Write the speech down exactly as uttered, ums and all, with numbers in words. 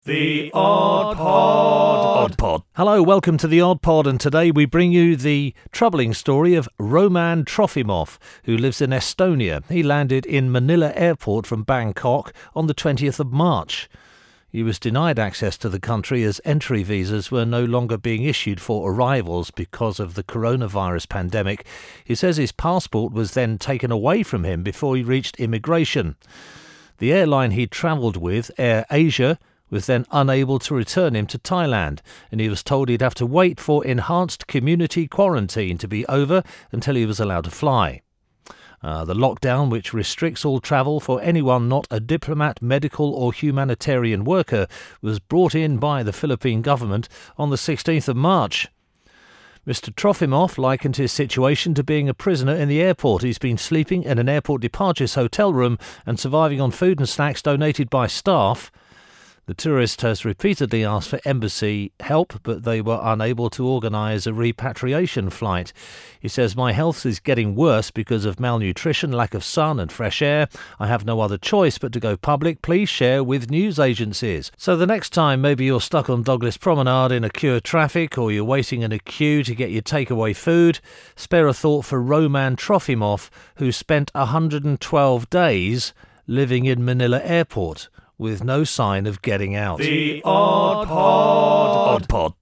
The Odd Pod. Odd Pod. Hello, welcome to the Odd Pod, and today we bring you the troubling story of Roman Trofimov, who lives in Estonia. He landed in Manila Airport from Bangkok on the twentieth of March. He was denied access to the country as entry visas were no longer being issued for arrivals because of the coronavirus pandemic. He says his passport was then taken away from him before he reached immigration. The airline he travelled with, Air Asia, was then unable to return him to Thailand, and he was told he'd have to wait for enhanced community quarantine to be over until he was allowed to fly. Uh, the lockdown, which restricts all travel for anyone not a diplomat, medical or humanitarian worker, was brought in by the Philippine government on the sixteenth of March. Mister Trofimov likened his situation to being a prisoner in the airport. He's been sleeping in an airport departures hotel room and surviving on food and snacks donated by staff. The tourist has repeatedly asked for embassy help, but they were unable to organise a repatriation flight. He says, "My health is getting worse because of malnutrition, lack of sun and fresh air. I have no other choice but to go public. Please share with news agencies." So the next time maybe you're stuck on Douglas Promenade in a queue of traffic, or you're waiting in a queue to get your takeaway food, spare a thought for Roman Trofimov, who spent one hundred twelve days living in Manila Airport with no sign of getting out. The Odd Pod. Odd Pod.